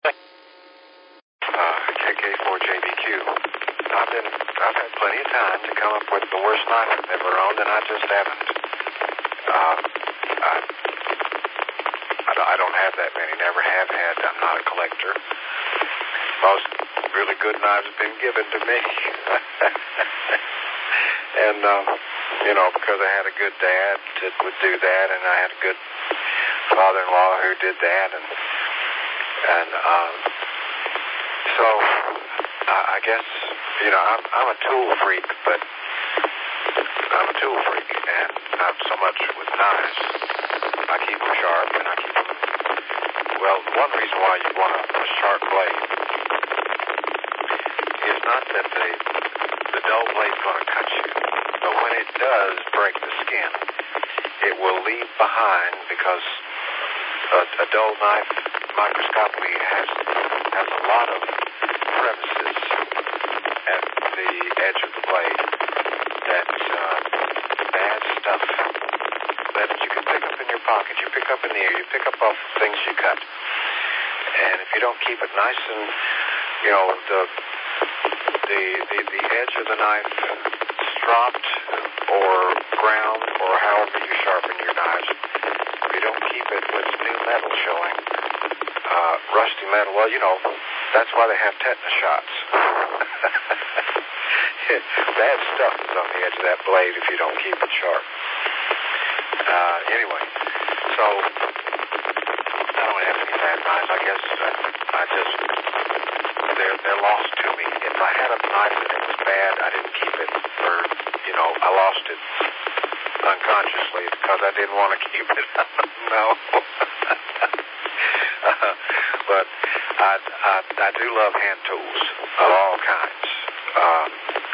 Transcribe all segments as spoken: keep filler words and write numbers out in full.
Uh, K K four J B Q. I've been, I've had plenty of time to come up with the worst knife I've ever owned, and I just haven't. Uh, I, I don't have that many, never have had. I'm not a collector. Most really good knives have been given to me. And, um, you know, because I had a good dad that would do that, and I had a good father-in-law who did that, and, and, um, so, I, I guess, you know, I'm, I'm a tool freak, but I'm a tool freak, and not so much with knives. I keep them sharp, and I keep them, well, one reason why you want a, a sharp blade is not that the, the dull blade's going to cut you, but when it does break the skin, it will leave behind, because a, a dull knife microscopically has, has a lot of crevices at the edge of the blade that uh, bad stuff that you can pick up in your pocket, you pick up in the air, you pick up off things you cut. And if you don't keep it nice and, you know, the the the, the edge of the knife stropped or ground or however you sharpen your knives, if you don't keep it with new metal showing, uh, rusty metal, well, you know, that's why they have tetanus shots. Bad stuff is on the edge of that blade if you don't keep it sharp. Uh, anyway, so I don't have any bad knives. I guess I, I just, they're, they're lost to me. If I had a knife and it was bad, I didn't keep it, or, you know, I lost it unconsciously because I didn't want to keep it. No. uh, but I, I, I do love hand tools of all kinds. Um,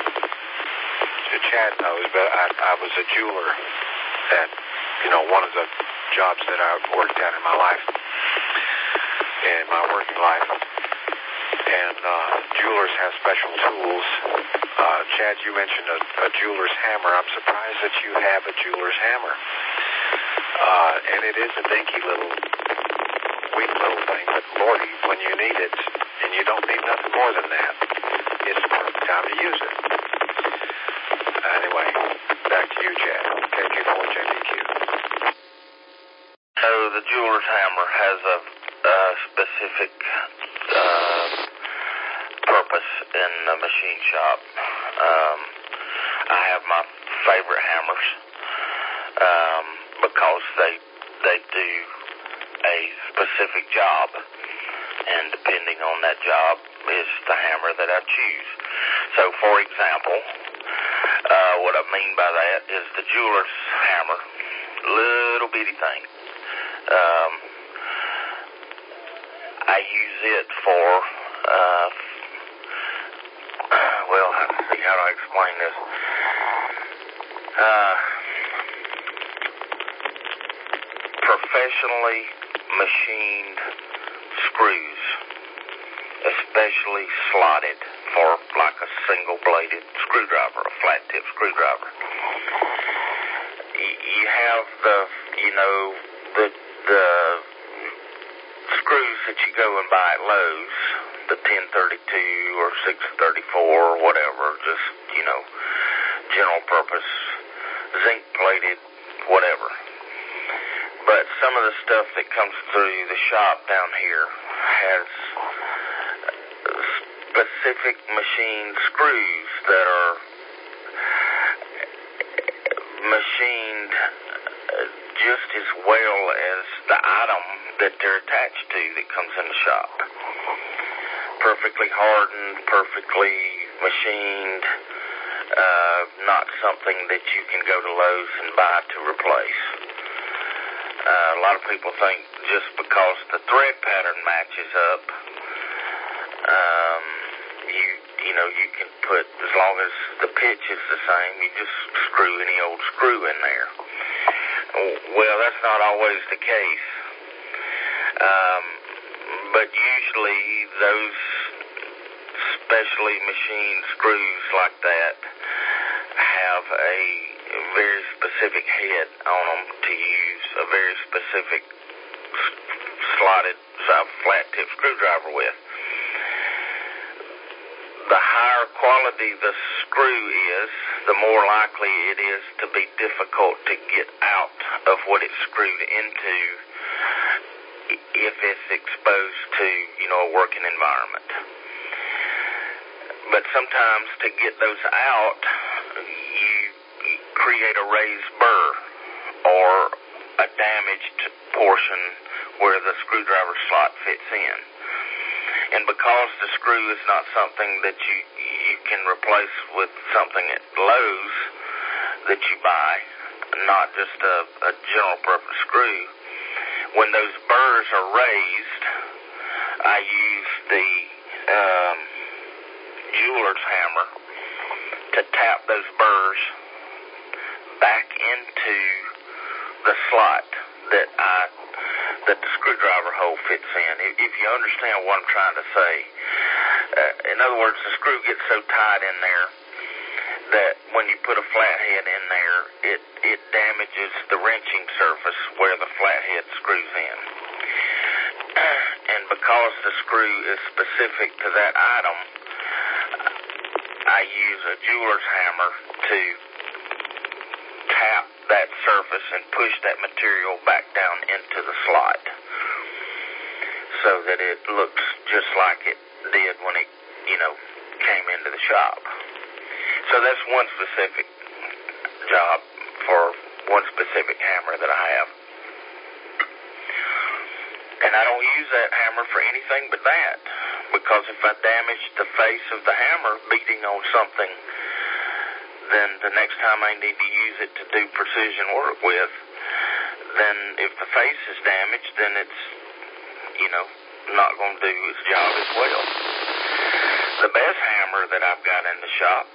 Chad knows, but I, I was a jeweler at, you know, one of the jobs that I worked at in my life, in my working life. And uh, jewelers have special tools. Uh, Chad, you mentioned a, a jeweler's hammer. I'm surprised that you have a jeweler's hammer. Uh, and it is a dinky little, weak little thing, but Lordy, when you need it, and you don't need nothing more than that, it's the perfect time to use it. Anyway, back to you, Chad. K K four J B Q. So the jeweler's hammer has a, a specific uh, purpose in the machine shop. Um, I have my favorite hammers um, because they they do a specific job, and depending on that job is the hammer that I choose. So, for example, uh, what I mean by that is the jeweler's hammer, little bitty thing. Um, I use it for, uh, well, let's see, how do I explain this? Uh, professionally machined screws, especially slotted for like a single-bladed screwdriver, a flat-tip screwdriver. You have the, you know, the the screws that you go and buy at Lowe's, the ten thirty-two or six thirty-four or whatever, just, you know, general purpose, zinc-plated, whatever. But some of the stuff that comes through the shop down here has specific machine screws that are machined just as well as the item that they're attached to that comes in the shop. Perfectly hardened, perfectly machined, uh, not something that you can go to Lowe's and buy to replace. Uh, a lot of people think just because the thread pattern matches up, um, you you know, you can put, as long as the pitch is the same, you just screw any old screw in there. Well, that's not always the case. Um, but usually those specially machined screws like that have a very specific head on them to use, a very specific slotted uh, flat tip screwdriver with. The higher quality the screw is, the more likely it is to be difficult to get out of what it's screwed into if it's exposed to, you know, a working environment. But sometimes to get those out, you, you create a raised burr or a damaged portion where the screwdriver slot fits in. And because the screw is not something that you you can replace with something at Lowe's that you buy, not just a, a general purpose screw, when those burrs are raised, I use the um, jeweler's hammer to tap those burrs back into the slot that I that the screwdriver hole fits in. If you understand what I'm trying to say, uh, in other words, the screw gets so tight in there that when you put a flathead in there, it it damages the wrenching surface where the flathead screws in. And because the screw is specific to that item, I use a jeweler's hammer to tap that surface and push that material back down into the slot so that it looks just like it did when it, you know, came into the shop. So that's one specific job for one specific hammer that I have. And I don't use that hammer for anything but that, because if I damage the face of the hammer beating on something, then the next time I need to use it to do precision work with, then if the face is damaged, then it's, you know, not going to do its job as well. The best hammer that I've got in the shop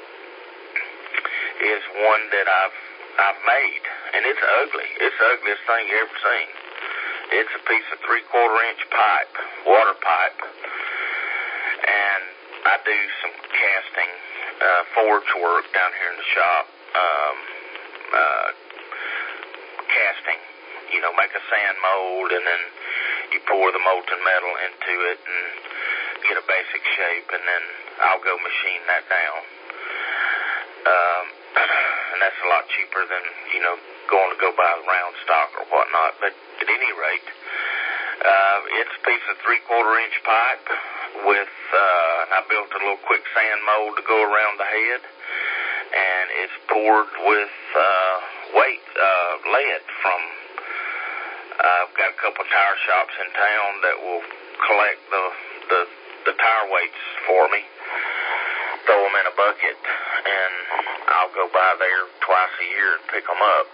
is one that I've I've made, and it's ugly. It's the ugliest thing you ever seen. It's a piece of three-quarter inch pipe, water pipe, and I do some casting, uh, forge work down here in the shop, um, uh, casting, you know, make a sand mold, and then you pour the molten metal into it and get a basic shape, and then I'll go machine that down. Um, and that's a lot cheaper than, you know, going to go buy the round stock or whatnot. But at any rate, uh, it's a piece of three-quarter inch pipe with, uh, and I built a little quick sand mold to go around the head, and it's poured with uh, weight, uh, lead from, uh, I've got a couple of tire shops in town that will collect the, the, the tire weights for me, throw them in a bucket, and I'll go by there twice a year and pick them up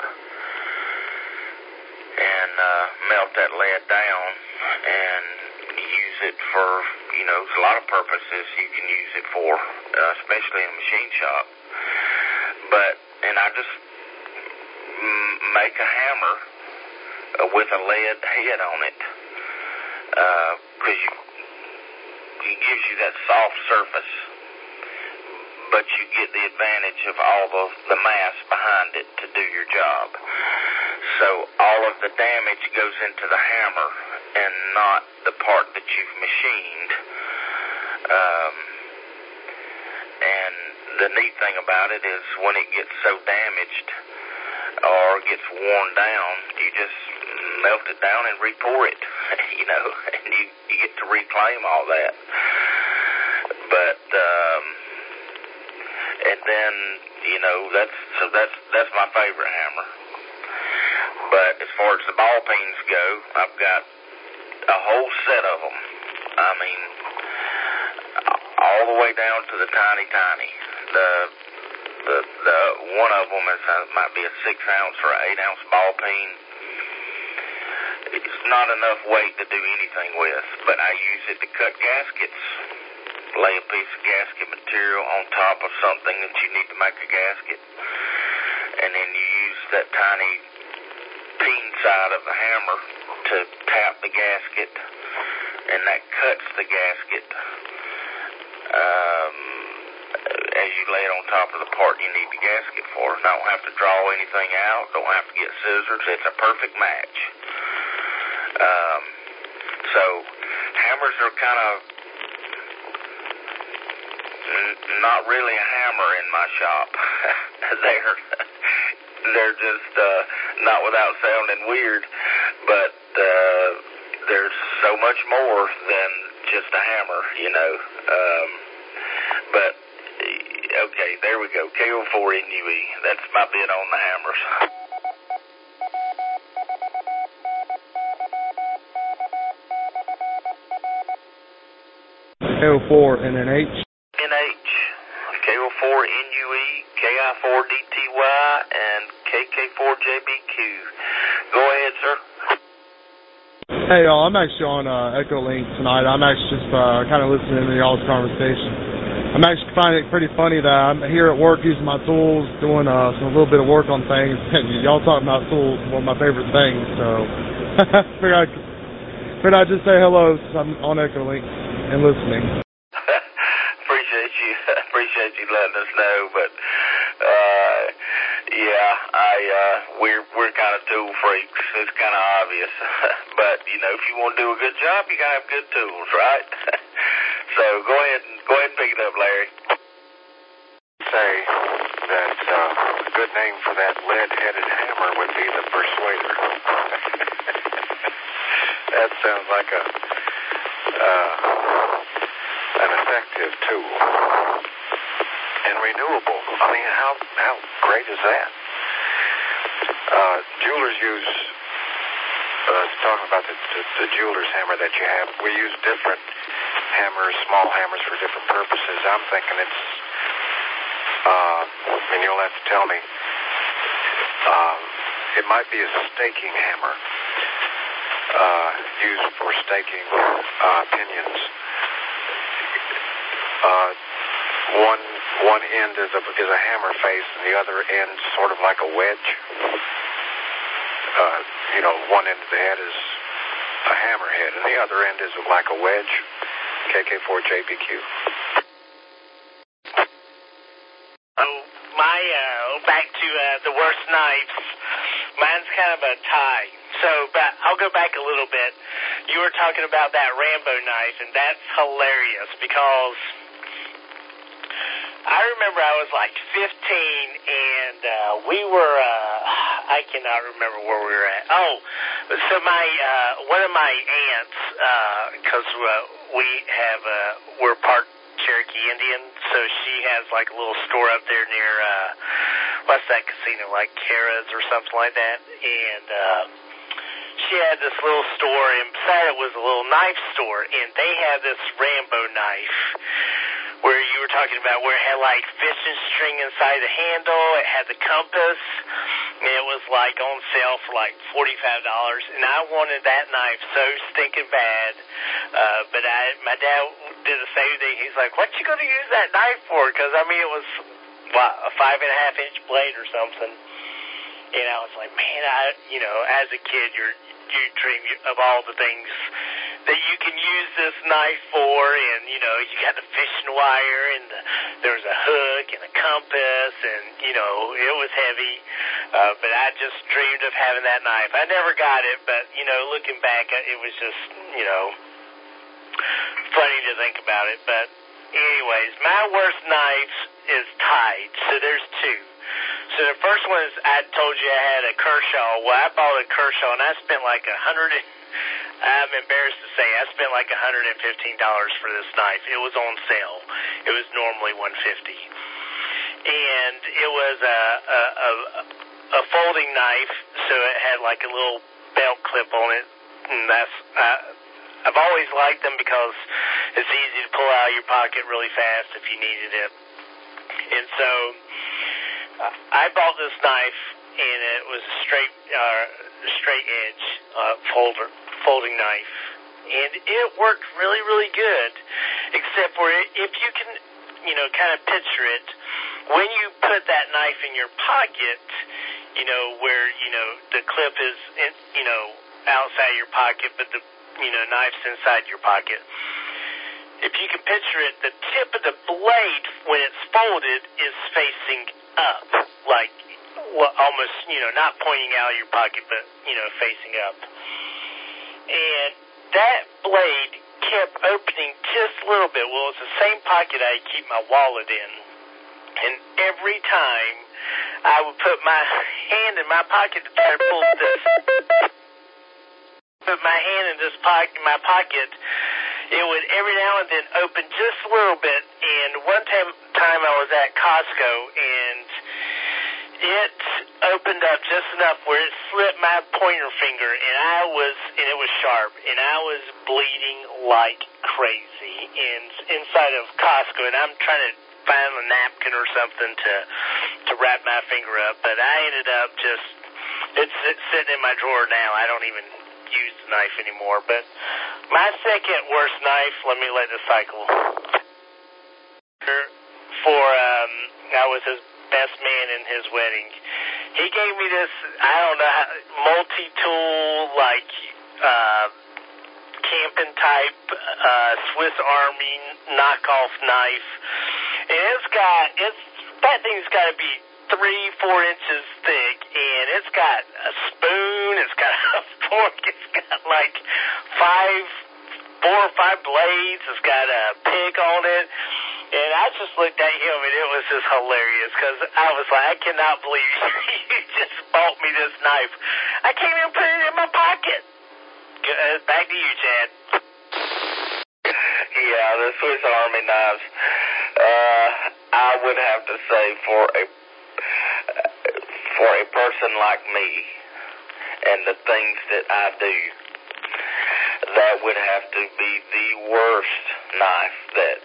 and uh, melt that lead down and use it for, you know, there's a lot of purposes you can use it for, uh, especially in a machine shop. But, and I just m- make a hammer uh, with a lead head on it, because uh, you, it gives you that soft surface, but you get the advantage of all the, the mass behind it to do your job. So all of the damage goes into the hammer and not the part that you've machined. Um, and the neat thing about it is when it gets so damaged or gets worn down, you just melt it down and re-pour it, you know, and you, you get to reclaim all that. But, um, and then, you know, that's, so that's, that's my favorite hammer. But as far as the ball peen's go, I've got a whole set of them. I mean, all the way down to the tiny, tiny. The, the, the one of them is uh, might be a six ounce or an eight ounce ball peen. It's not enough weight to do anything with, but I use it to cut gaskets. Lay a piece of gasket material on top of something that you need to make a gasket, and then you use that tiny peen side of the hammer to tap the gasket, and that cuts the gasket um, as you lay it on top of the part you need the gasket for. Don't have to draw anything out, don't have to get scissors. It's a perfect match. Um, So hammers are kind of n- not really a hammer in my shop. they're they're just uh, not without sounding weird, but uh, there's so much more than just a hammer, you know. Um, but okay, there we go. K O four N U E. That's my bit on the hammers. K O four N N H. N H. K O four N U E, K I four D T Y, and K K four J B Q. Go ahead, sir. Hey, y'all, I'm actually on uh, Echolink tonight. I'm actually just uh, kind of listening to y'all's conversation. I'm actually finding it pretty funny that I'm here at work using my tools, doing uh, some, a little bit of work on things, and y'all talking about tools, one of my favorite things, so figured I'd, figured I'd just say hello since I'm on Echolink and listening. Appreciate you. Appreciate you letting us know, but uh, yeah, I uh, we're we're kind of tool freaks. It's kind of obvious, but you know, if you want to do a good job, you gotta have good tools, right? So go ahead and go ahead and pick it up, Larry. Say that uh, a good name for that lead-headed hammer would be the Persuader. That sounds like a uh, an effective tool and renewable. I mean, how how great is that? Uh, jewelers use. Uh, talking about the, the, the jeweler's hammer that you have, we use different hammers, small hammers for different purposes. I'm thinking it's, uh, and you'll have to tell me, uh, it might be a staking hammer, uh, used for staking uh, pinions. Uh, one one end is a, is a hammer face, and the other end sort of like a wedge. Uh, you know, one end of the head is a hammerhead, and the other end is like a wedge. K K four J B Q. Oh, my, uh, back to uh, the worst knives. Mine's kind of a tie. So, but I'll go back a little bit. You were talking about that Rambo knife, and that's hilarious because I remember I was like fifteen, and uh, we were, uh, I cannot remember where we were at. Oh, so my, uh, one of my aunts, because uh, uh, we have, uh, we're part Cherokee Indian, so she has like a little store up there near, uh, what's that casino, like Kara's or something like that, and uh, she had this little store, and beside it was a little knife store, and they had this Rambo knife, where you were talking about where it had like fishing string inside the handle, it had the compass, and it was like on sale for like forty-five dollars, and I wanted that knife so stinking bad, uh, but I, my dad did the same thing. He's like, what you going to use that knife for? Because, I mean, it was, what, a five and a half inch blade or something, and I was like, man, I, you know, as a kid, you're, you dream of all the things that you can use this knife for, and, you know, you got the fishing wire, and the, there was a hook and a compass, and, you know, it was heavy, uh, but I just dreamed of having that knife. I never got it, but, you know, looking back, it was just, you know, funny to think about it. But anyways, my worst knives is tied, so there's two. So the first one is, I told you I had a Kershaw. Well, I bought a Kershaw, and I spent like a hundred, I'm embarrassed to say, I spent like one hundred fifteen dollars for this knife. It was on sale. It was normally one hundred fifty dollars. And it was a, a, a, a folding knife, so it had like a little belt clip on it. And that's, uh, I've always liked them because it's easy to pull out of your pocket really fast if you needed it. And so I bought this knife, and it was a straight, uh, straight edge uh, folder, folding knife, and it worked really, really good. Except for if you can, you know, kind of picture it, when you put that knife in your pocket, you know, where you know the clip is, in, you know, outside your pocket, but the you know knife's inside your pocket. If you can picture it, the tip of the blade, when it's folded, is facing up, like well, almost, you know, not pointing out of your pocket, but, you know, facing up. And that blade kept opening just a little bit. Well, it's the same pocket I keep my wallet in. And every time I would put my hand in my pocket to try to pull this, put my hand in this pocket, my pocket, it would every now and then open just a little bit. And one time, time I was at Costco, and it opened up just enough where it slipped my pointer finger, and I was, and it was sharp, and I was bleeding like crazy in, inside of Costco, and I'm trying to find a napkin or something to to wrap my finger up, but I ended up just, it's, it's sitting in my drawer now. I don't even use the knife anymore, but my second worst knife, let me let it cycle. For, um, I was his best man in his wedding. He gave me this, I don't know, multi-tool, like, uh, camping type, uh, Swiss Army knockoff knife. And it's got, it's, that thing's got to be three, four inches thick, and it's got a spoon, it's got a fork, it's got like five, four or five blades, it's got a pick on it. And I just looked at him, and it was just hilarious, because I was like, I cannot believe you just bought me this knife. I can't even put it in my pocket. Uh, back to you, Chad. Yeah, the Swiss Army knives. Uh, I would have to say for a for a person like me and the things that I do, that would have to be the worst knife that,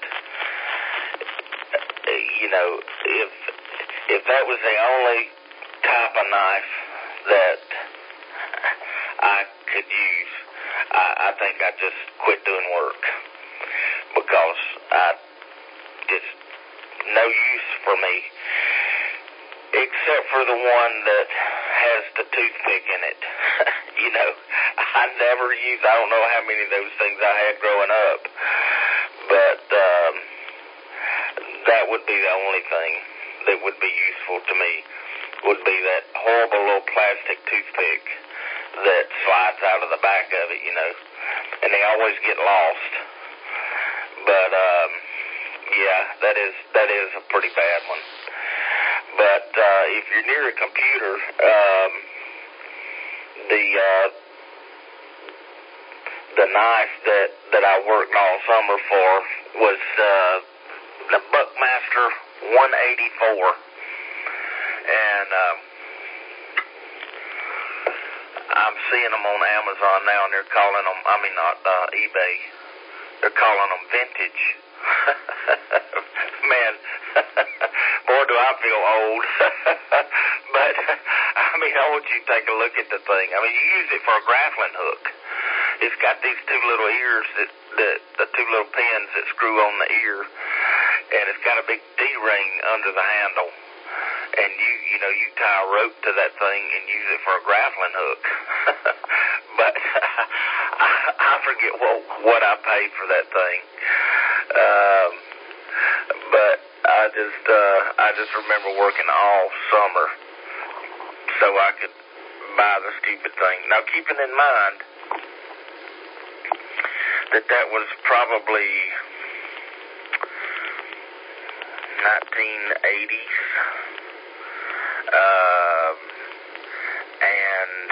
you know, if if that was the only type of knife that I could use, I, I think I'd just quit doing work, because I just, no use for me, except for the one that has the toothpick in it. You know, I never use, I don't know how many of those things I had growing up, but um, that would be the only thing that would be useful to me, would be that horrible little plastic toothpick that slides out of the back of it, you know, and they always get lost. But, um, yeah, that is that is a pretty bad one. But uh, if you're near a computer, um, the uh, the knife that, that I worked all summer for was uh, the Buckmaster one eighty-four, and um, I'm seeing them on Amazon now, and they're calling them, I mean not uh, eBay, they're calling them vintage. Man, boy, do I feel old. But, I mean, I want you to take a look at the thing. I mean, you use it for a grappling hook. It's got these two little ears, that, that the two little pins that screw on the ear, and it's got a big D-ring under the handle. And you, you know, you tie a rope to that thing and use it for a grappling hook. But I, I forget what, what I paid for that thing. Um, but I just, uh, I just remember working all summer so I could buy the stupid thing. Now, keeping in mind that that was probably nineteen eighties, um, and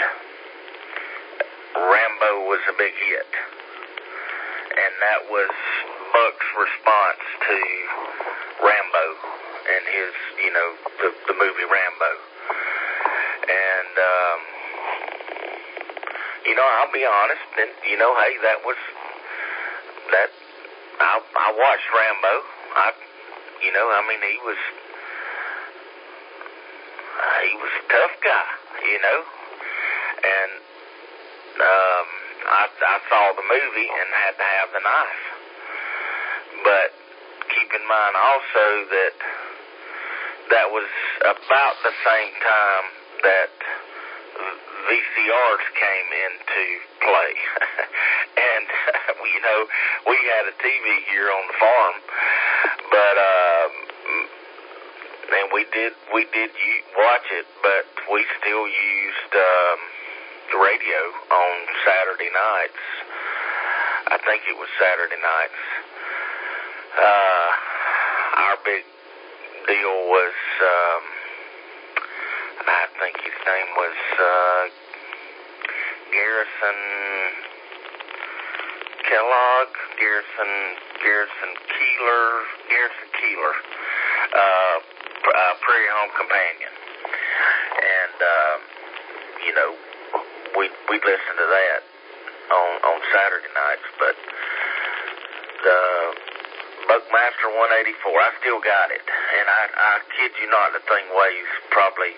Rambo was a big hit, and that was Buck's response to Rambo and his, you know, the, the movie Rambo. And, um, you know, I'll be honest, and, you know, hey, that was, that, I, I watched Rambo. I, you know, I mean, he was, uh, he was a tough guy, you know, and, um, I, I saw the movie and had to have the knife. But keep in mind also that that was about the same time that V C Rs came into play. And, you know, we had a T V here on the farm, but, um, and we did, we did watch it, but we still used, um, the radio on Saturday nights. I think it was Saturday nights. Uh, our big deal was, um, I think his name was uh, Garrison Kellogg, Garrison, Garrison Keeler, Garrison Keeler, uh, uh, Prairie Home Companion. And, uh, you know, we we listened to that on, on Saturday nights, but the Buckmaster one eighty-four, I still got it, and I, I kid you not, the thing weighs probably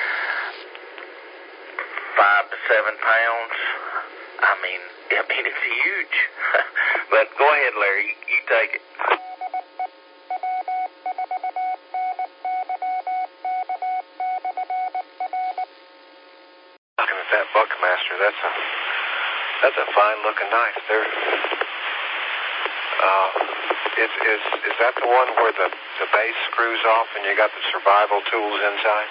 five to seven pounds. I mean, I mean it's huge. But go ahead, Larry, you, you take it. Looking at that Buckmaster, that's a that's a fine looking knife. There. Uh, is is is that the one where the the base screws off and you got the survival tools inside?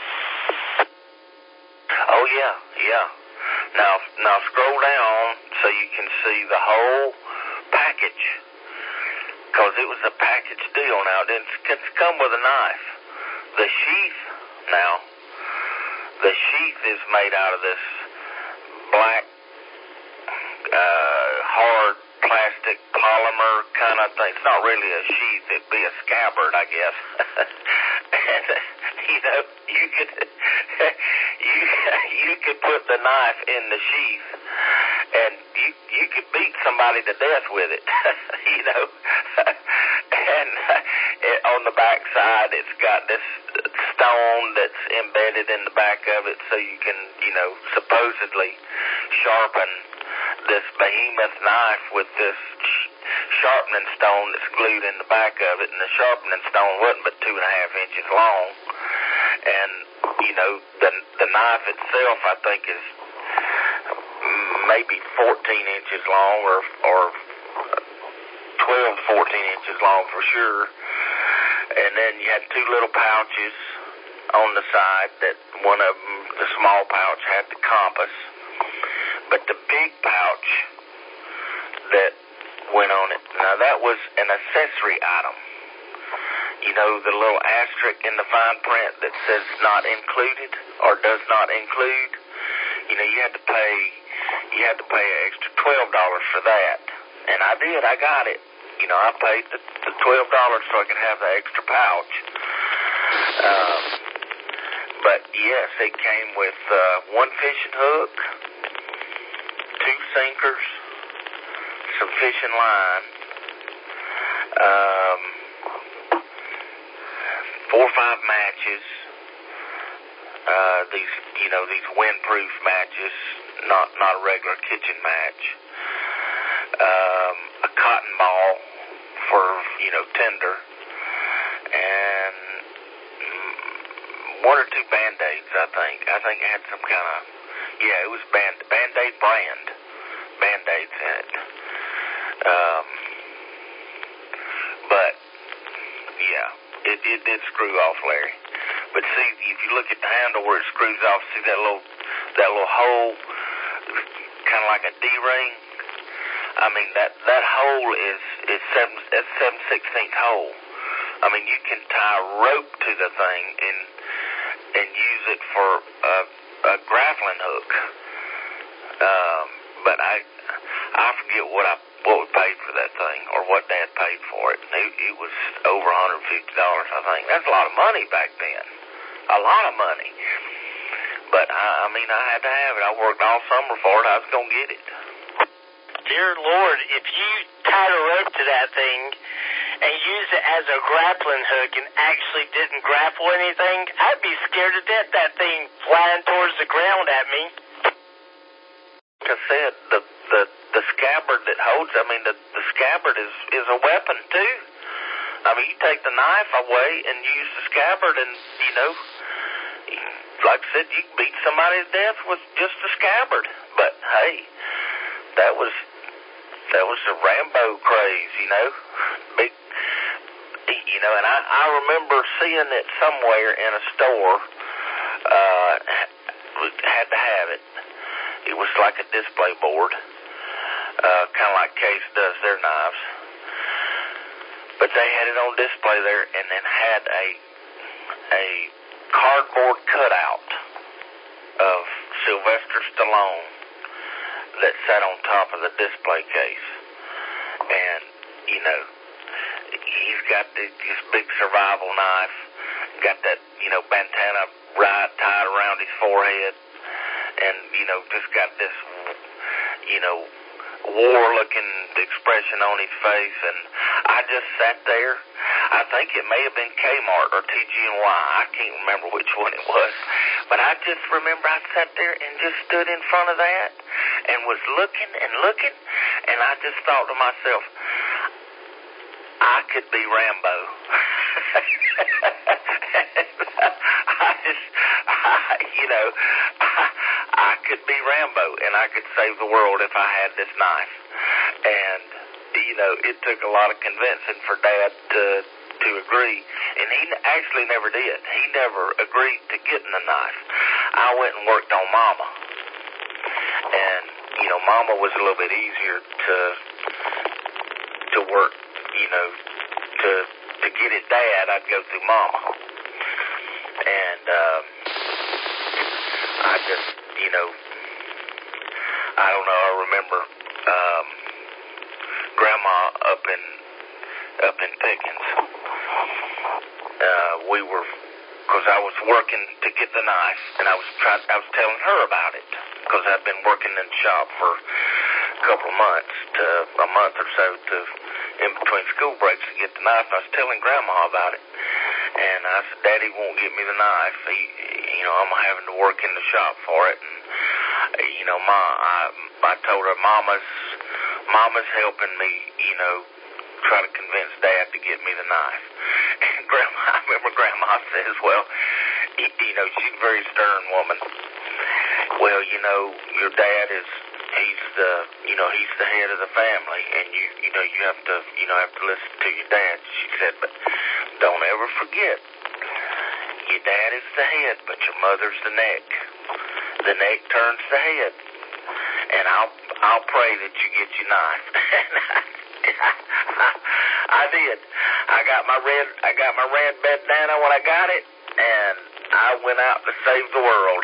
Oh yeah, yeah. Now now scroll down so you can see the whole package, because it was a package deal. Now it didn't it's come with a knife. The sheath now, the sheath is made out of this black, uh, hard plastic polymer kind of thing. It's not really a sheath. It'd be a scabbard, I guess. And, you know, you could you you could put the knife in the sheath, and you you could beat somebody to death with it. You know, and it, on the back side, it's got this stone that's embedded in the back of it, so you can, you know, supposedly sharpen this behemoth knife with this sharpening stone that's glued in the back of it, and the sharpening stone wasn't but two and a half inches long. And, you know, the the knife itself, I think, is maybe fourteen inches long, or or twelve to fourteen inches long for sure. And then you had two little pouches on the side that one of them, the small pouch, had the compass. But the big pouch that went on it, now that was an accessory item. You know, the little asterisk in the fine print that says not included or does not include. You know, you had to pay, you had to pay an extra twelve dollars for that. And I did, I got it. You know, I paid the, the twelve dollars so I could have the extra pouch. Um, but yes, it came with uh, one fishing hook, two sinkers, some fishing line, um, four or five matches, uh, these, you know, these windproof matches, not, not a regular kitchen match, um, a cotton ball for, you know, tinder, and one or two Band-Aids, I think. I think it had some kind of, yeah, it was Band, Band-Aid brand, Band-Aids in it. Um, but, yeah, it, it did screw off, Larry. But see, if you look at the handle where it screws off, see that little, that little hole, kind of like a D-ring? I mean, that, that hole is, is seven, that's seven sixteenths hole. I mean, you can tie a rope to the thing and, and use it for a, a grappling hook. Um, but I, I forget what I, what we paid for that thing, or what Dad paid for it. It, it was over one hundred fifty dollars, I think. That's a lot of money back then. A lot of money. But, I, I mean, I had to have it. I worked all summer for it. I was going to get it. Dear Lord, if you tied a rope to that thing and used it as a grappling hook and actually didn't grapple anything, I'd be scared to death that thing flying towards the ground at me. Like I said, the the the scabbard that holds, I mean, the, the scabbard is, is a weapon, too. I mean, you take the knife away and use the scabbard and, you know, like I said, you can beat somebody to death with just a scabbard. But, hey, that was, that was the Rambo craze, you know, big, you know, and I, I remember seeing it somewhere in a store, uh, had to have it. It was like a display board. uh, kind of like Case does their knives. But they had it on display there, and then had a a cardboard cutout of Sylvester Stallone that sat on top of the display case. And, you know, he's got this, this big survival knife, got that, you know, bandana right tied around his forehead, and, you know, just got this, you know, war-looking expression on his face. And I just sat there. I think it may have been Kmart or T G N Y. I can't remember which one it was. But I just remember I sat there and just stood in front of that and was looking and looking, and I just thought to myself, I could be Rambo. I just, I, you know, I, I could be Rambo, and I could save the world if I had this knife. And, you know, it took a lot of convincing for Dad to to agree, and he actually never did. He never agreed to getting the knife. I went and worked on Mama, and, you know, Mama was a little bit easier to to work, you know, to to get at Dad, I'd go through Mama. And um, I just, you know, I don't know, I remember um, Grandma up in up in Pickens. Uh, we were, because I was working to get the knife, and I was trying, I was telling her about it, because I've been working in the shop for a couple of months, to a month or so, to in between school breaks to get the knife. I was telling Grandma about it, and I said, Daddy won't get me the knife. He, you know, I'm having to work in the shop for it, and you know, Ma, I, I told her, Mama's, Mama's helping me, you know, try to convince Dad to get me the knife. And Grandma, I remember Grandma says, well, you, you know, she's a very stern woman. Well, you know, your dad is, he's the, you know, he's the head of the family, and you, you know, you have to, you know, have to listen to your dad. She said, but don't ever forget, your dad is the head, but your mother's the neck. The neck turns the head, and I'll, I'll pray that you get your knife. I did. I got my red, I got my red bandana when I got it, and I went out to save the world.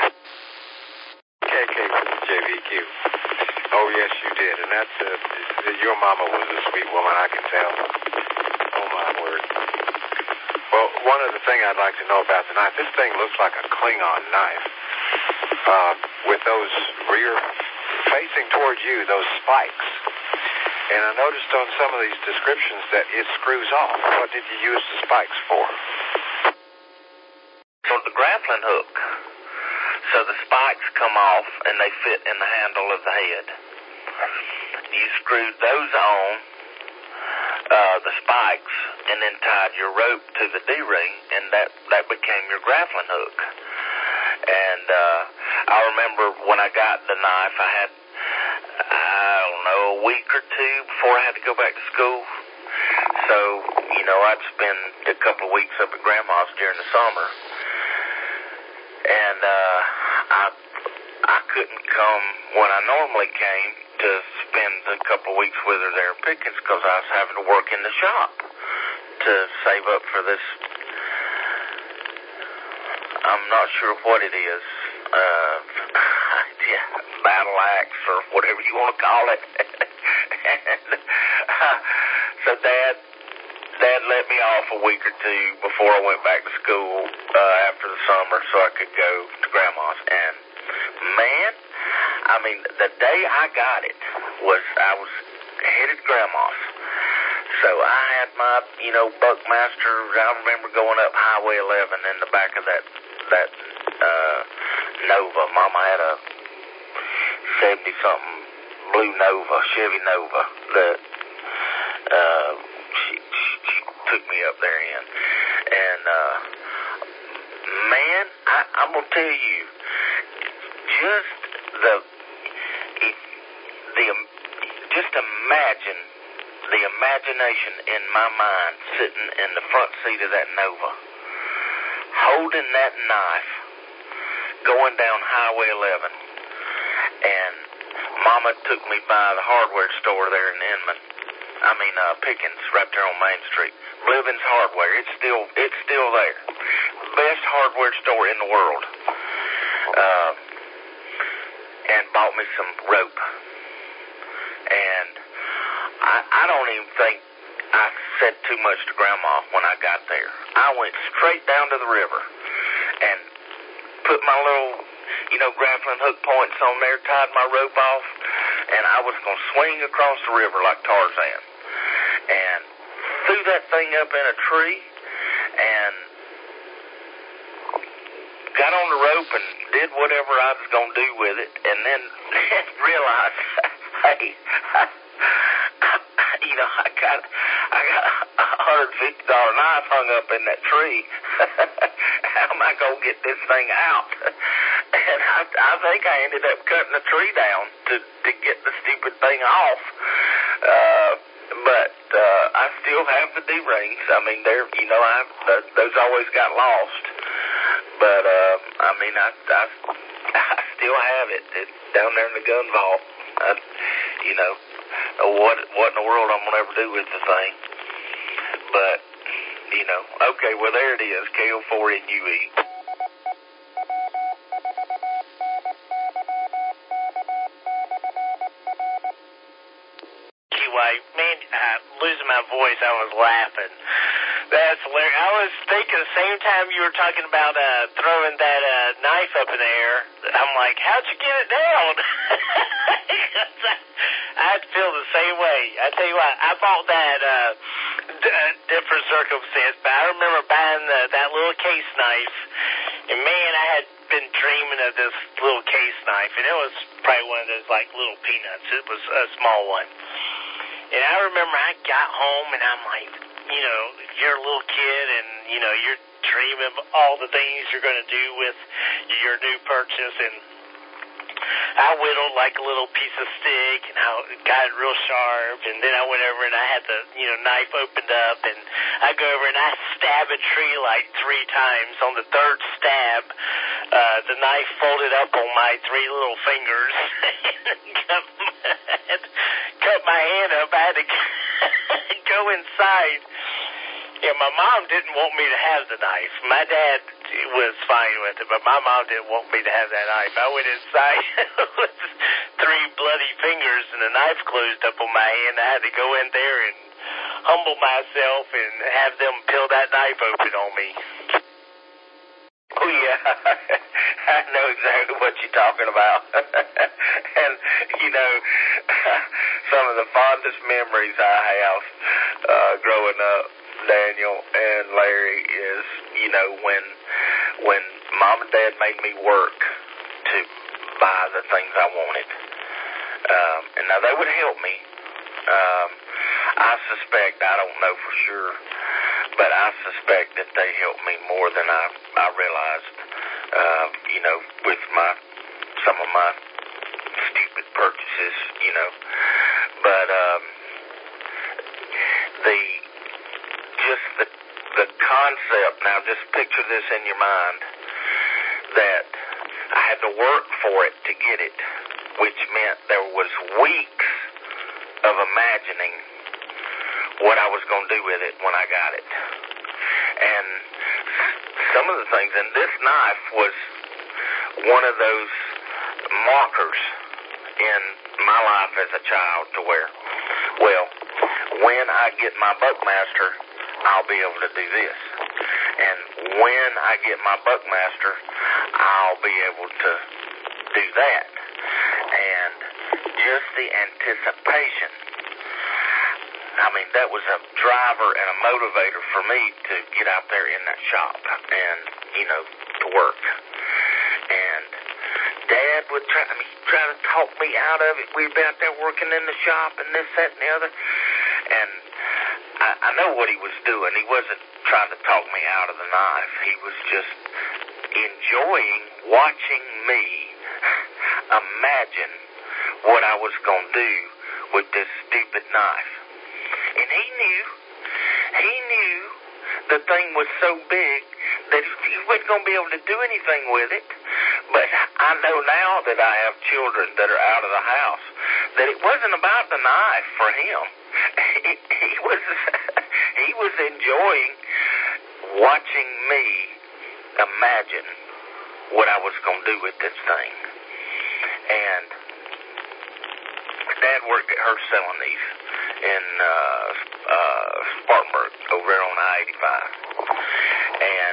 K K from the J V Q. Oh, yes, you did. And that's, uh, your mama was a sweet woman, I can tell. Oh, my word. Well, one other thing I'd like to know about the knife, this thing looks like a Klingon knife. Uh, with those rear, facing towards you, those spikes. And I noticed on some of these descriptions that it screws off. What did you use the spikes for? So the grappling hook. So the spikes come off and they fit in the handle of the head. You screwed those on, uh, the spikes, and then tied your rope to the D-ring, and that, that became your grappling hook. And uh, I remember when I got the knife, I had, I don't know, a week or two before I had to go back to school. So, you know, I'd spend a couple of weeks up at Grandma's during the summer. And uh, I I couldn't come when I normally came to spend a couple of weeks with her there in Pickens because I was having to work in the shop to save up for this. I'm not sure what it is. Uh, yeah, battle axe or whatever you want to call it. And, uh, so Dad, Dad let me off a week or two before I went back to school uh, after the summer so I could go to Grandma's. And man, I mean, the day I got it was I was headed to Grandma's. So I had my, you know, Buckmaster. I remember going up Highway eleven in the back of that that uh, Nova. Mama had a seventy something blue Nova, Chevy Nova that uh, she, she, she took me up there in. And uh, man, I, I'm gonna tell you, just the it, the just imagine. The imagination in my mind sitting in the front seat of that Nova, holding that knife, going down Highway eleven, and Mama took me by the hardware store there in Inman. I mean, uh, Pickens, right there on Main Street. Blivens Hardware. It's still, it's still there. Best hardware store in the world. Uh, and bought me some rope. And I, I don't even think I said too much to Grandma when I got there. I went straight down to the river and put my little, you know, grappling hook points on there, tied my rope off, and I was going to swing across the river like Tarzan. And threw that thing up in a tree and got on the rope and did whatever I was going to do with it, and then realized, hey, I, you know, I got I got a one hundred fifty dollars knife hung up in that tree. How am I going to get this thing out? And I, I think I ended up cutting the tree down to, to get the stupid thing off. Uh, but uh, I still have the D-rings. I mean, they're, you know, I uh, those always got lost. But, uh, I mean, I, I, I still have it. It's down there in the gun vault. I, you know, what what in the world I'm going to ever do with the thing. But, you know, okay, well, there it is, K O four N U E. Anyway, man, uh, losing my voice, I was laughing. That's hilarious. I was thinking the same time you were talking about uh, throwing that uh, knife up in the air, I'm like, how'd you get it down? I'd feel the same way. I tell you what, I bought that uh, d- different circumstance, but I remember buying the, that little case knife, and man, I had been dreaming of this little case knife, and it was probably one of those like little peanuts. It was a small one. And I remember I got home, and I'm like, you know, you're a little kid, and, you know, you're dreaming of all the things you're going to do with your new purchase, and I whittled like a little piece of stick, and I got it real sharp, and then I went over and I had the, you know, knife opened up, and I go over and I stab a tree like three times. On the third stab, uh, the knife folded up on my three little fingers, and cut, my, cut my hand up. I had to go inside. Yeah, my mom didn't want me to have the knife. My dad was fine with it, but my mom didn't want me to have that knife. I went inside with three bloody fingers and the knife closed up on my hand. I had to go in there and humble myself and have them peel that knife open on me. Oh, yeah, I know exactly what you're talking about. And, you know, some of the fondest memories I have uh, growing up, Daniel and Larry, is, you know, when when Mom and Dad made me work to buy the things I wanted. Um, and now they would help me. Um, I suspect, I don't know for sure, but I suspect that they helped me more than I, I realized, uh, you know, with my some of my stupid purchases, you know. But um, the just the the concept, now just picture this in your mind, that I had to work for it to get it, which meant there was weeks of imagining what I was going to do with it when I got it. And some of the things, and this knife was one of those markers in my life as a child to where, well, when I get my Buckmaster, I'll be able to do this. And when I get my Buckmaster, I'll be able to do that. And just the anticipation, I mean, that was a driver and a motivator for me to get out there in that shop and, you know, to work. And Dad would try, I mean, try to talk me out of it. We'd be out there working in the shop and this, that, and the other. And I, I know what he was doing. He wasn't trying to talk me out of the knife. He was just enjoying watching me imagine what I was going to do with this stupid knife. And he knew, he knew the thing was so big that he wasn't going to be able to do anything with it. but I know now that I have children that are out of the house that it wasn't about the knife for him. He, he was he was enjoying watching me imagine what I was going to do with this thing. And Dad worked at Hearst selling these in uh, uh, Spartanburg over there on I eighty-five. And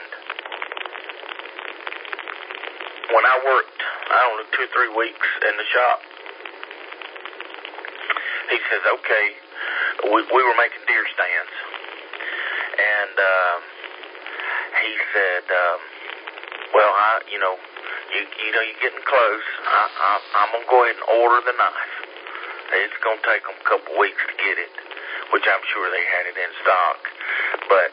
when I worked, I don't know, two or three weeks in the shop, he says, okay, we, we were making deer stands. And um, he said, um, well, I, you know, you, you know, you're getting close. I, I, I'm going to go ahead and order the knife. It's going to take them a couple weeks to get it, which I'm sure they had it in stock. But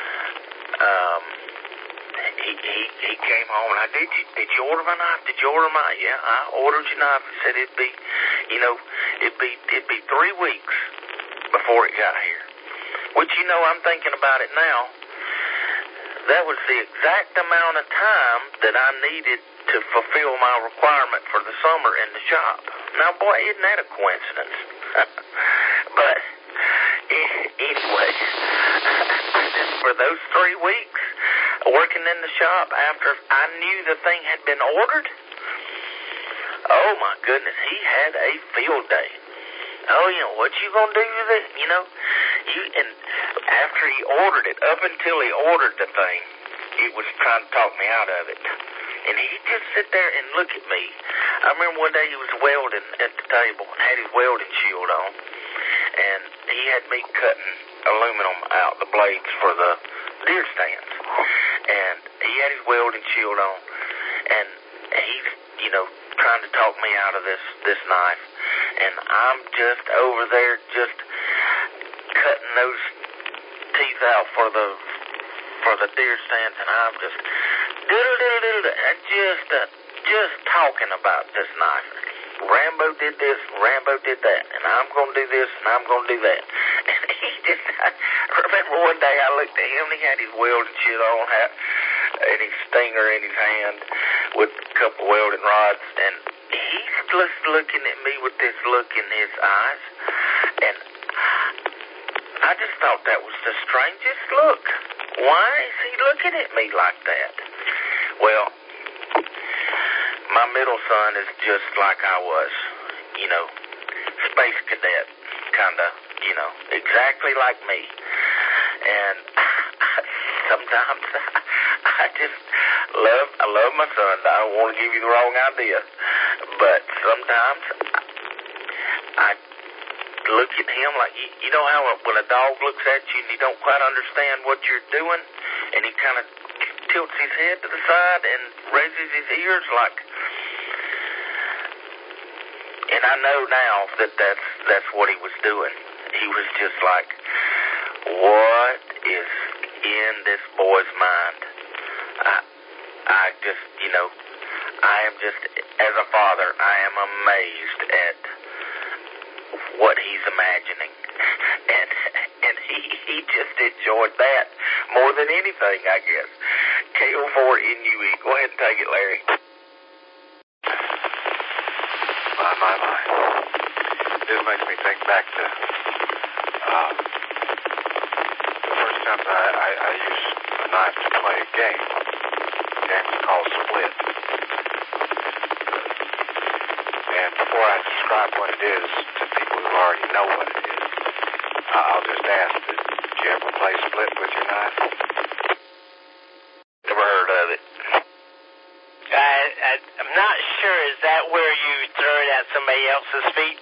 um, he, he he came home and I did you did you order my knife? Did you order my yeah? I ordered your knife. He said it'd be, you know, it'd be it'd be three weeks before it got here. Which, you know, I'm thinking about it now. That was the exact amount of time that I needed to fulfill my requirement for the summer in the shop. Now, boy, isn't that a coincidence? But anyway, for those three weeks working in the shop after I knew the thing had been ordered, oh my goodness, he had a field day. Oh, you know, what you gonna do with it? You know, you and after he ordered it, up until he ordered the thing, it was trying to talk me out of it. And he'd just sit there and look at me. I remember one day he was welding at the table and had his welding shield on. And he had me cutting aluminum out the blades for the deer stands. And he had his welding shield on. And he's, you know, trying to talk me out of this, this knife. And I'm just over there just cutting those teeth out for the for the deer stands, and I'm just diddle diddle diddle and just uh, just talking about this knife. Rambo did this, Rambo did that, and I'm gonna do this, and I'm gonna do that. And he just, I remember one day I looked at him, and he had his welding shit on, had, and his stinger in his hand with a couple welding rods, and he's just looking at me with this look in his eyes, and I just thought that was the strangest look. Why is he looking at me like that? Well, my middle son is just like I was, you know, space cadet, kind of, you know, exactly like me. And sometimes I just love, I love my son. I don't want to give you the wrong idea. But sometimes I look at him like, you, you know how when a dog looks at you and you don't quite understand what you're doing, and he kind of tilts his head to the side and raises his ears like, and I know now that that's, that's what he was doing. He was just like, what is in this boy's mind? I, I just, you know, I am just, as a father, I am amazed at what he's imagining. And and he, he just enjoyed that more than anything, I guess. K O four N U E. Go ahead and take it, Larry. My, my, my. This makes me think back to uh, the first time I, I, I used a knife to play a game. The game was called Split. And before I describe what it is to people who already know what it is, I'll just ask, did you ever play Split with your knife? Never heard of it. I, I, I'm not sure. Is that where you throw it at somebody else's feet?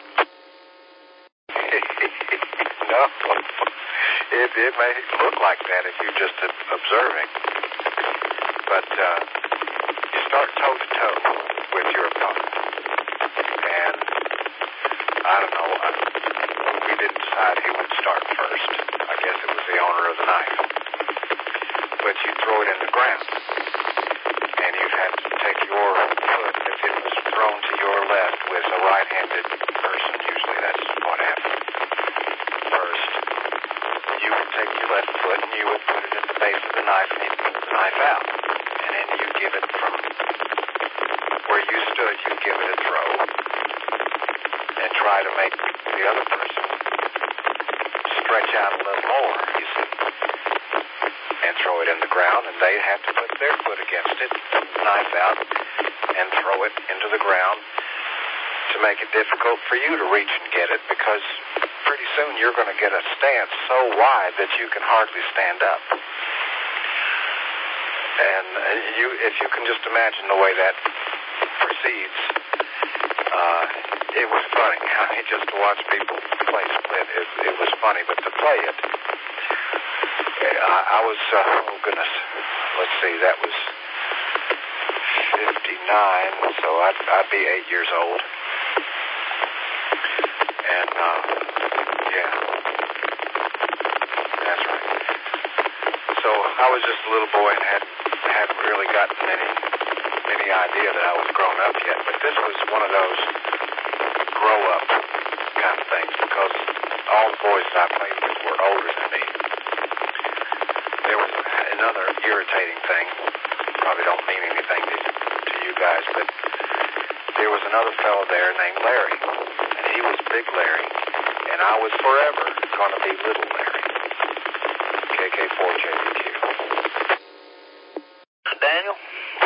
No. It, it may look like that if you're just observing. But uh, you start toe-to-toe with your opponent. And I don't know, I, we didn't decide who would start first. I guess it was the owner of the knife. But you throw it in the ground. And you have to take your foot, if it was thrown to your left with a right-handed person, usually that's what happens. First, you would take your left foot and you would put it at the base of the knife and you'd pull the knife out. And then you give it from where you stood, you give it a throw and try to make the other person stretch out a little more, you see, and throw it in the ground, and they'd have to put their foot against it, knife out, and throw it into the ground to make it difficult for you to reach and get it, because pretty soon you're going to get a stance so wide that you can hardly stand up. And you, if you can just imagine the way that proceeds, uh, it was funny. I mean, just to watch people play split, it, it was funny, but to play it, I, I was, uh, oh goodness, let's see, that was fifty-nine, so I'd, I'd be eight years old. And, uh, yeah, that's right. So I was just a little boy and had, hadn't really gotten any, any idea that I was grown up yet, but this was one of those grow up kind of things, because all the boys that I played with were older than me. There was another irritating thing, probably don't mean anything to, to you guys, but there was another fellow there named Larry, and he was Big Larry, and I was forever going to be Little Larry. K K four J B Q. Daniel?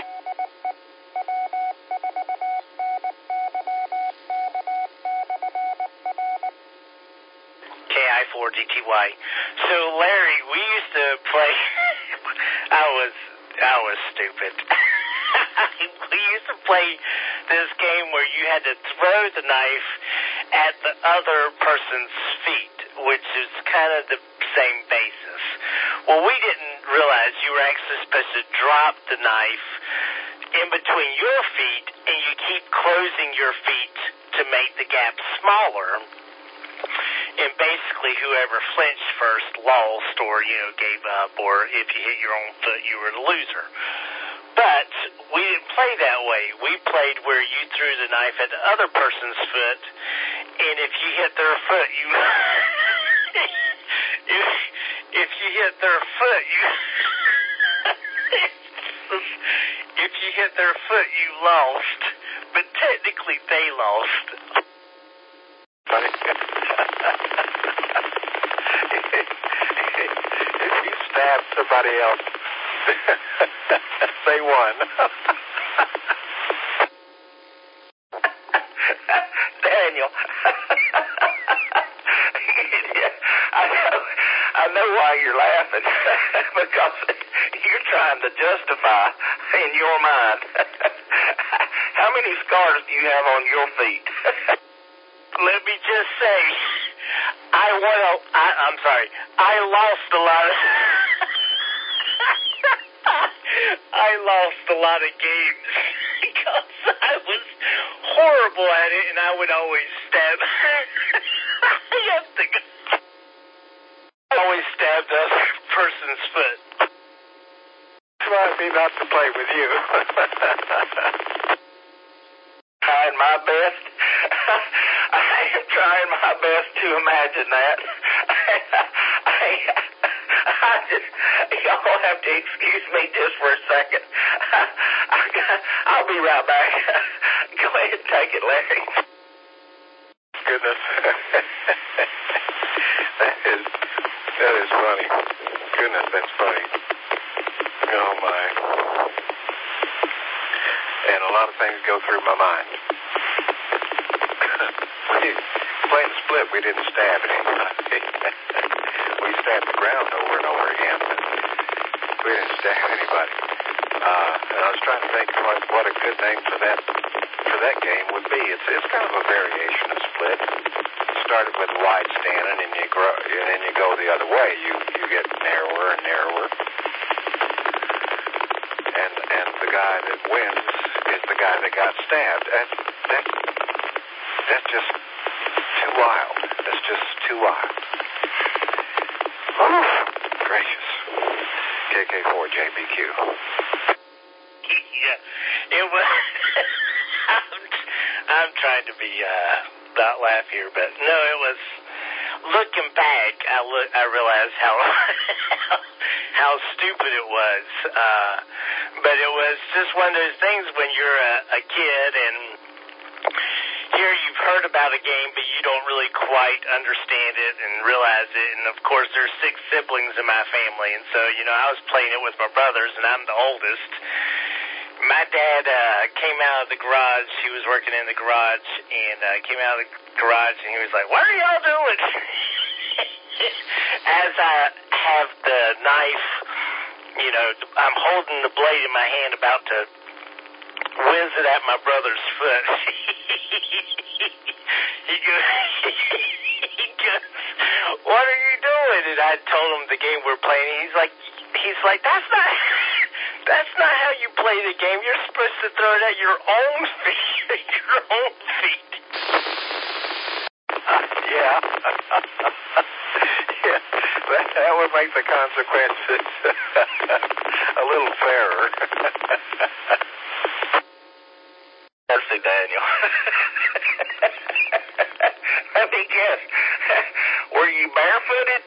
K I four D T Y. So, Larry, we used to play... I was... I was stupid. We used to play this game where you had to throw the knife at the other person's feet, which is kind of the same basis. Well, we didn't realize you were actually supposed to drop the knife in between your feet, and you keep closing your feet to make the gap smaller. And basically, whoever flinched first lost, or, you know, gave up, or if you hit your own foot, you were the loser. But we didn't play that way. We played where you threw the knife at the other person's foot, and if you hit their foot, you... if, if you hit their foot, you... if you hit their foot, you lost. But technically, they lost. If you stab somebody else, they won. Daniel. Yeah, I know, I know why you're laughing, because you're trying to justify in your mind. How many scars do you have on your feet? Let me just say, I won a, I, I'm sorry, I lost a lot of, I lost a lot of games because I was horrible at it, and I would always stab, I have to go, I always stab the other person's foot. Try me not to play with you. Trying my best. I am trying my best to imagine that. I, I just, y'all have to excuse me just for a second. I, I'll be right back. Go ahead and take it, Larry. Goodness. that is, that is funny. Goodness, that's funny. Oh, my. And a lot of things go through my mind. Playing split, we didn't stab anybody. We stabbed the ground over and over again, but we didn't stab anybody. Uh, and I was trying to think what, what a good name for that for that game would be. It's it's kind of a variation of split. It started with wide standing, and you grow, and then you go the other way. You you get narrower and narrower, and and the guy that wins is the guy that got stabbed. That's that's that's just too wild. That's just too wild. Oh, gracious. K K four J B Q. Yeah, it was. I'm, I'm trying to be uh, not laugh here, but no, it was. looking back, I look, I realized how how stupid it was. Uh, but it was just one of those things when you're a, a kid and here you've heard about a game, but you don't really quite understand it and realize it. And, of course, there's six siblings in my family. And so, you know, I was playing it with my brothers, and I'm the oldest. My dad uh, came out of the garage. He was working in the garage, and uh, came out of the garage, and he was like, what are y'all doing? As I have the knife, you know, I'm holding the blade in my hand about to whiz it at my brother's foot. he goes, he goes, what are you doing? And I told him the game we're playing. He's like, he's like, that's not, that's not how you play the game. You're supposed to throw it at your own feet, your own feet. Uh, yeah. yeah. That, that would make the consequences a little fairer. Mercy, Daniel. Let me guess. Were you barefooted?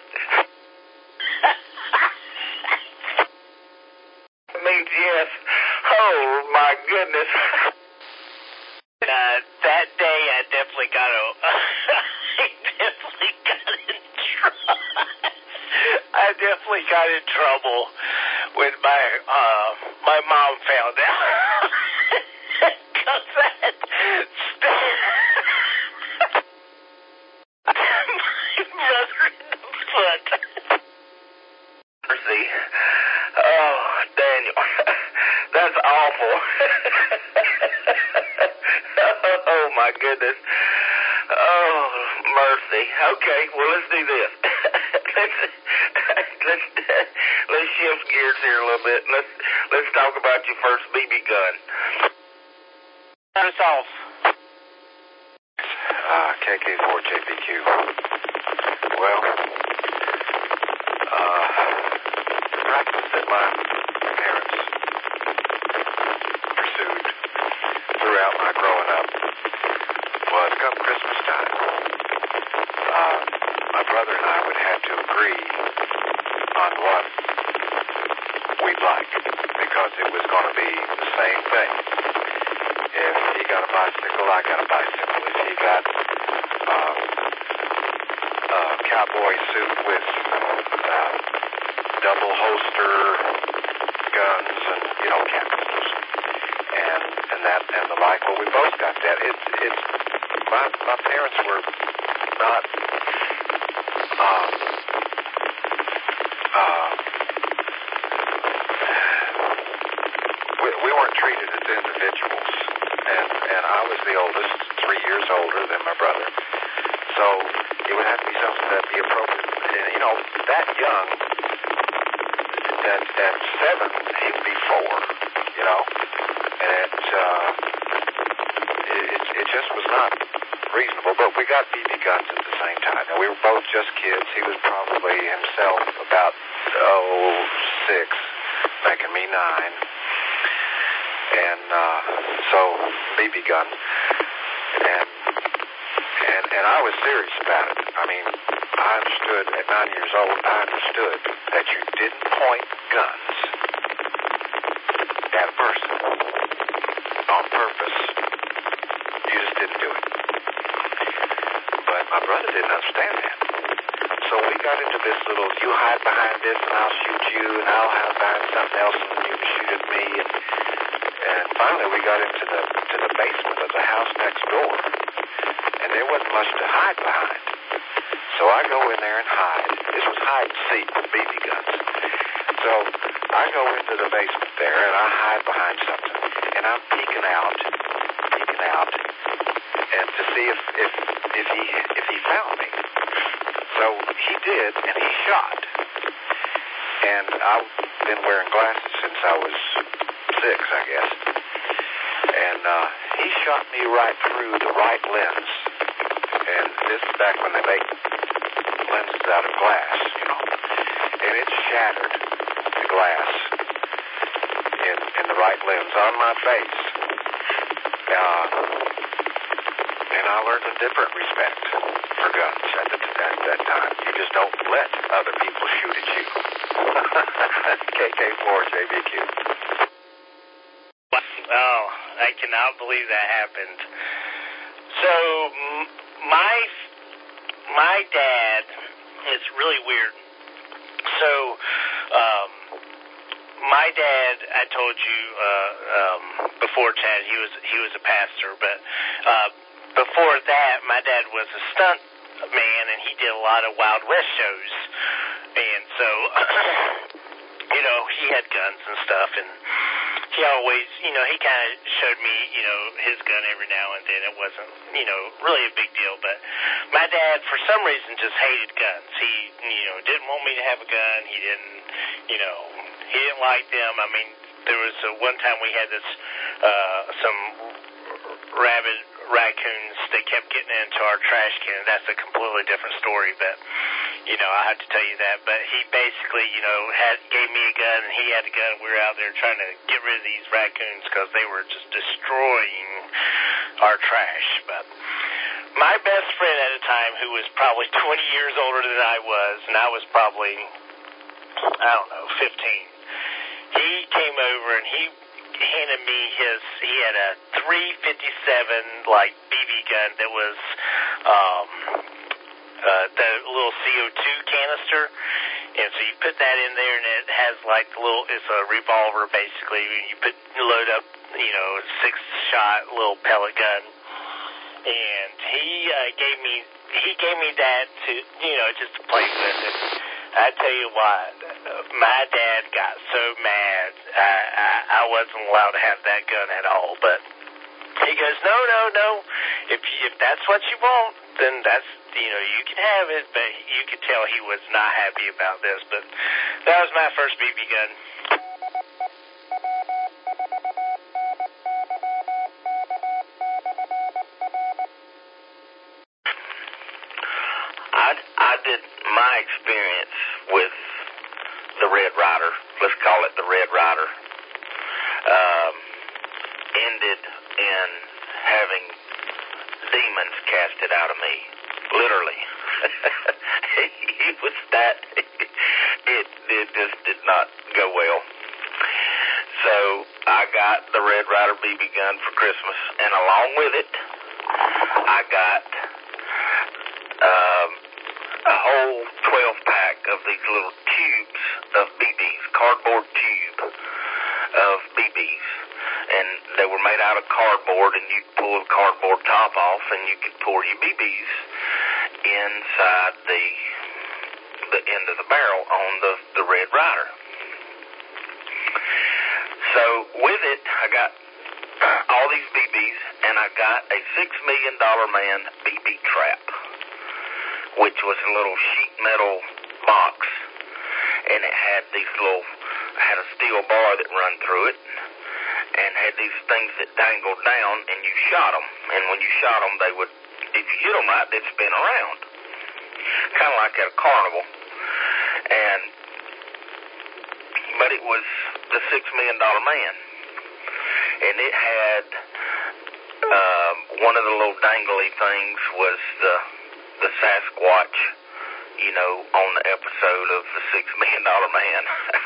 That means yes. Oh, my goodness. Uh, that day, I definitely got a, I definitely got in trouble. I definitely got in trouble when my, uh, my mom found out. Because I had stabbed my brother in the foot. Mercy. Oh, Daniel. That's awful. Oh, my goodness. Oh, mercy. Okay, well, let's do this. let's, let's, let's shift gears here a little bit. Let's, let's talk about your first B B gun. Turn us off. Uh, K K four J P Q. Well, uh, the practice that my parents pursued throughout my growing up was come Christmas time. Uh, my brother and I would have to agree on what we'd like because it was going to be the same thing. If he got a bicycle, I got a bicycle. If he got uh, a cowboy suit with uh, double holster guns and, you know, capsules and and that and the like, well, we both got that. It's it's my my parents were not uh, uh, we, we weren't treated as individuals. And, and I was the oldest, three years older than my brother. So it would have to be something that would be appropriate. And, you know, that young, at, at seven, he would be four, you know. And it, uh, it, it, it just was not reasonable. But we got B B guns at the same time. Now, we were both just kids. He was probably himself about, oh, six, making me nine. And uh, so, B B gun, and and and I was serious about it. I mean, I understood at nine years old. I understood that you didn't point guns at a person on purpose. You just didn't do it. But my brother didn't understand that. So we got into this little, you hide behind this and I'll shoot you, and I'll hide behind something else and you can shoot at me. And, and finally we got into the to the basement of the house next door. And there wasn't much to hide behind. So I go in there and hide. This was hide and seek with B B guns. So I go into the basement there and I hide behind something. And I'm peeking out, peeking out, and to see if, if, if he if he found me. So he did, and he shot. And I've been wearing glasses since I was six, I guess. And uh, he shot me right through the right lens. And this is back when they make lenses out of glass, you know. And it shattered the glass in, in the right lens on my face. Uh, and I learned a different respect for guns at the, at that time. You just don't let other people shoot at you. K K four J B Q. Oh, I cannot believe that happened. So, m- my my dad is really weird. So, um, my dad, I told you uh, um, before, Chad, he was he was a pastor, but uh, before that, my dad was a stunt man, and he did a lot of Wild West shows, and so, you know, he had guns and stuff, and he always, you know, he kind of showed me, you know, his gun every now and then. It wasn't, you know, really a big deal, but my dad, for some reason, just hated guns. He, you know, didn't want me to have a gun. He didn't, you know, he didn't like them. I mean, there was a, one time we had this, uh, some rabid raccoons. They kept getting into our trash can. That's a completely different story, but, you know, I have to tell you that. But he basically, you know, had gave me a gun, and he had a gun. We were out there trying to get rid of these raccoons because they were just destroying our trash. But my best friend at a time, who was probably twenty years older than I was, and I was probably, I don't know, fifteen, he came over and he handed me his, he had a three fifty-seven, like, B B gun that was, um, uh, the little C O two canister, and so you put that in there, and it has, like, the little, it's a revolver, basically, you put, you load up, you know, six-shot little pellet gun, and he, uh, gave me, he gave me that to, you know, just to play with it. I tell you what, my dad got so mad. I, I, I wasn't allowed to have that gun at all. But he goes, no, no, no. If if that's what you want, then that's, you know, you can have it. But you could tell he was not happy about this. But that was my first B B gun. I, I did my experience with the Red Ryder, let's call it the Red Ryder, um, ended in having demons casted out of me, literally. It was that, it, it just did not go well. So I got the Red Ryder B B gun for Christmas, and along with it, I got um, a whole twelve pack of these little tubes of B Bs, cardboard tube of B Bs, and they were made out of cardboard, and you'd pull the cardboard top off, and you could pour your B Bs inside the the end of the barrel on the, the Red Ryder. So with it, I got all these B Bs, and I got a six million dollar man B B trap, which was a little sheet metal box, and it had these little, had a steel bar that run through it, and had these things that dangled down, and you shot them, and when you shot them, they would, if you hit them right, they'd spin around, kind of like at a carnival, and, but it was the six million dollar man, and it had, um, one of the little dangly things was the, the Sasquatch, you know, on the episode of the Six Million Dollar Man.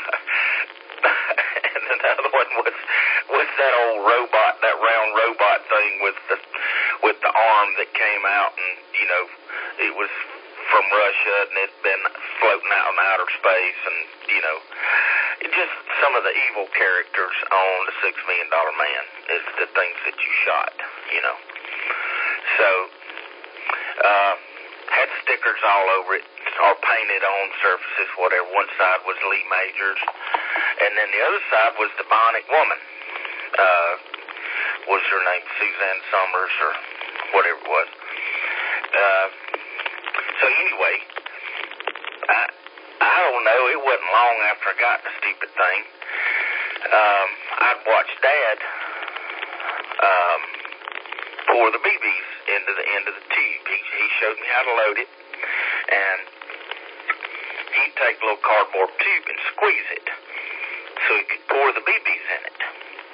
And another one was was that old robot, that round robot thing with the with the arm that came out, and you know, it was from Russia, and it'd been floating out in outer space, and you know, it just some of the evil characters on the Six Million Dollar Man is the things that you shot, you know. So, uh. had stickers all over it, or painted on surfaces, whatever. One side was Lee Majors, and then the other side was the Bionic Woman. Uh, what was her name? Suzanne Summers, or whatever it was. Uh, so anyway, I, I don't know, it wasn't long after I got the stupid thing. Um, I'd watch Dad, um, pour the B Bs into the end of the tube. He, he showed me how to load it, and he'd take a little cardboard tube and squeeze it so he could pour the B Bs in it.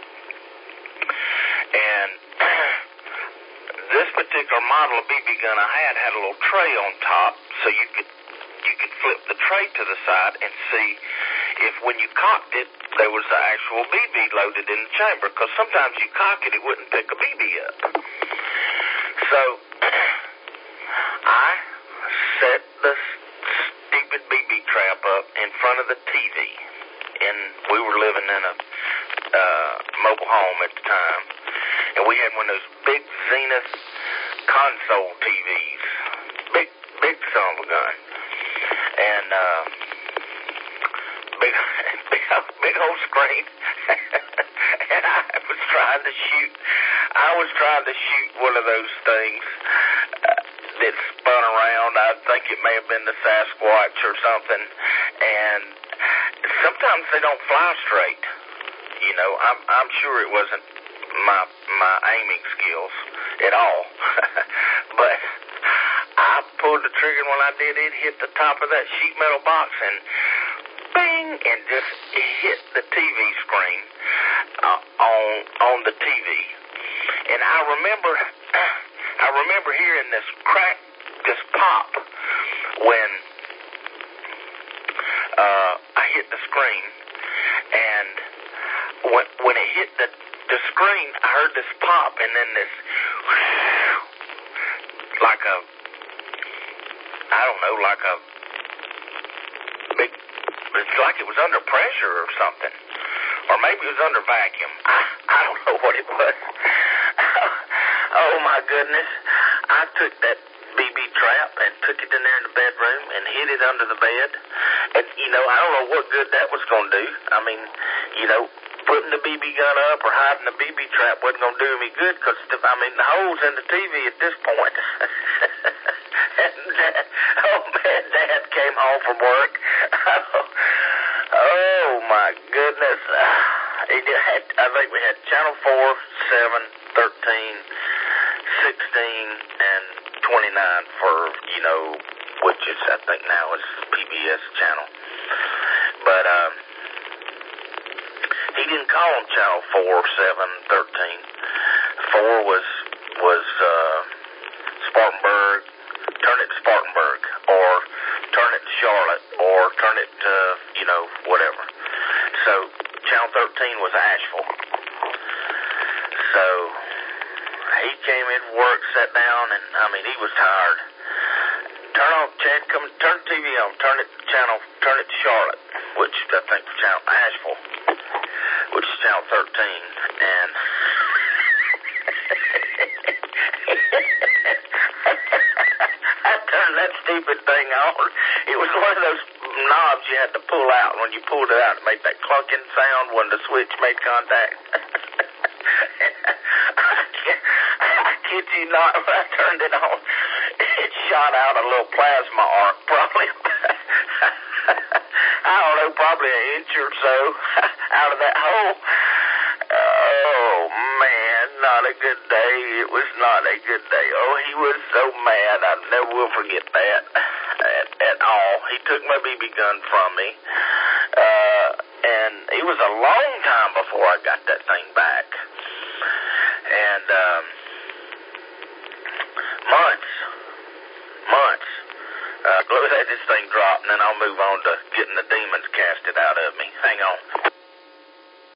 And this particular model of B B gun I had had a little tray on top, so so you could you could flip the tray to the side and see if when you cocked it, there was the actual B B loaded in the chamber, because sometimes you cock it, it wouldn't pick a B B up. So I set the stupid B B trap up in front of the T V, and we were living in a uh, mobile home at the time, and we had one of those big Zenith console T Vs, big, big son of a gun, and uh, big, big, big old screen, and I was trying to shoot, I was trying to shoot one of those things uh, that spun around. I think it may have been the Sasquatch or something, and sometimes they don't fly straight. You know, I'm, I'm sure it wasn't my my aiming skills at all, but I pulled the trigger, and when I did, it hit the top of that sheet metal box and bang, and just hit the T V screen uh, on on the T V. And I remember, I remember hearing this crack, this pop when uh, I hit the screen, and when when it hit the the screen, I heard this pop, and then this like a, I don't know, like a big, it's like it was under pressure or something, or maybe it was under vacuum. I, I don't know what it was. Oh my goodness! I took that B B trap and took it in there in the bedroom and hid it under the bed, and you know, I don't know what good that was going to do. I mean, you know, putting the B B gun up or hiding the B B trap wasn't going to do me good, because, I mean, the hole's in the T V at this point. And Dad, oh, man, Dad came home from work. Oh, oh my goodness. It had, I think we had Channel four, seven, thirteen, sixteen, and twenty-nine for, you know, which is, I think now is P B S channel. But, um, he didn't call them Channel four, seven, thirteen. four was, was, uh, Spartanburg, turn it to Spartanburg, or turn it to Charlotte, or turn it to, you know, whatever. So, Channel thirteen was Asheville. So, he came in from work, sat down, and, I mean, he was tired. Turn on, Chad, come, turn the T V on, turn it to channel, turn it to Charlotte, which I think was Channel Asheville, which is Channel thirteen, and I turned that stupid thing on. It was one of those knobs you had to pull out, and when you pulled it out, it made that clunking sound when the switch made contact. I kid you not, when I turned it on, it shot out a little plasma arc, probably, I don't know, probably an inch or so out of that hole. Oh, man, not a good day. It was not a good day. Oh, he was so mad. I never will forget that at, at all. He took my B B gun from me, uh, and it was a long time before I got that thing back. And, um, months, months. Uh, let this thing drop, and then I'll move on to getting the demons casted out of me. Hang on.